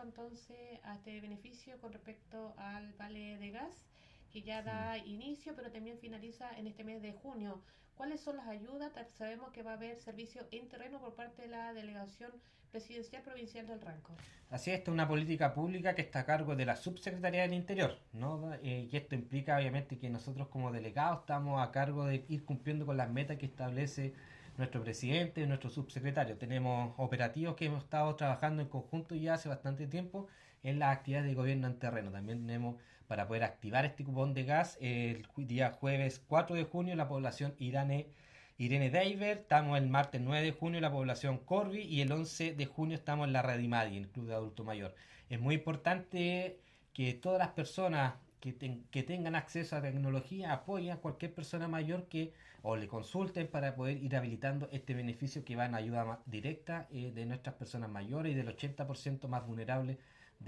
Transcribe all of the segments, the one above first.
entonces a este beneficio con respecto al vale de gas que ya da inicio, pero también finaliza en este mes de junio. ¿Cuáles son las ayudas? Sabemos que va a haber servicio en terreno por parte de la Delegación Presidencial Provincial del Ranco. Así es, esta es una política pública que está a cargo de la Subsecretaría del Interior, ¿no? Y esto implica obviamente que nosotros como delegados estamos a cargo de ir cumpliendo con las metas que establece nuestro presidente y nuestro subsecretario. Tenemos operativos que hemos estado trabajando en conjunto ya hace bastante tiempo en las actividades de gobierno en terreno. También tenemos para poder activar este cupón de gas el día jueves 4 de junio la población Irene Deiber, estamos el martes 9 de junio en la población Corby y el 11 de junio estamos en la Redimadi, en el Club de Adulto Mayor. Es muy importante que todas las personas que tengan acceso a tecnología apoyen a cualquier persona mayor que o le consulten para poder ir habilitando este beneficio que va en ayuda directa de nuestras personas mayores y del 80% más vulnerable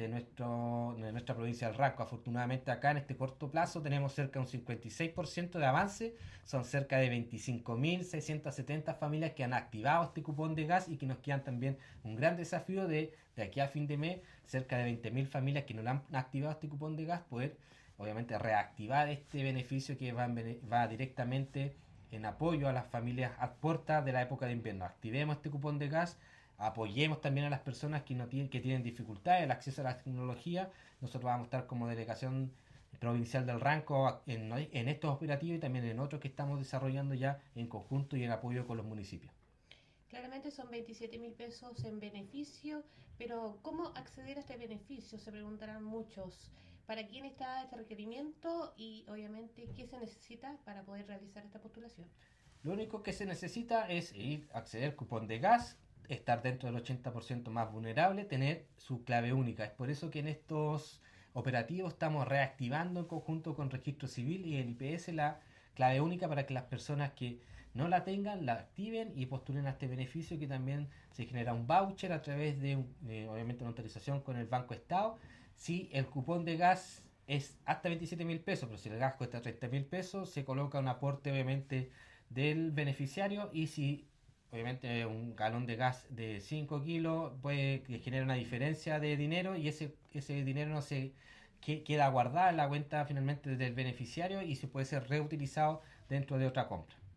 de nuestra provincia del Ranco. Afortunadamente acá en este corto plazo tenemos cerca de un 56% de avance, son cerca de 25.670 familias que han activado este cupón de gas y que nos quedan también un gran desafío de aquí a fin de mes, cerca de 20.000 familias que no han activado este cupón de gas, poder obviamente reactivar este beneficio que va directamente en apoyo a las familias a puerta de la época de invierno. Activemos este cupón de gas, apoyemos también a las personas que tienen dificultades el acceso a la tecnología. Nosotros vamos a estar como delegación provincial del Ranco en estos operativos y también en otros que estamos desarrollando ya en conjunto y en apoyo con los municipios. Claramente son 27.000 pesos en beneficio, pero ¿cómo acceder a este beneficio? Se preguntarán muchos. ¿Para quién está este requerimiento y obviamente qué se necesita para poder realizar esta postulación? Lo único que se necesita es acceder al cupón de gas, estar dentro del 80% más vulnerable, tener su clave única. Es por eso que en estos operativos estamos reactivando en conjunto con Registro Civil y el IPS la clave única para que las personas que no la tengan la activen y postulen a este beneficio, que también se genera un voucher a través de obviamente una autorización con el Banco Estado. Si el cupón de gas es hasta 27.000 pesos, pero si el gas cuesta 30.000 pesos, se coloca un aporte obviamente del beneficiario, y si obviamente un galón de gas de 5 kilos puede que genere una diferencia de dinero, y ese dinero no se queda guardado en la cuenta finalmente del beneficiario y se puede ser reutilizado dentro de otra compra.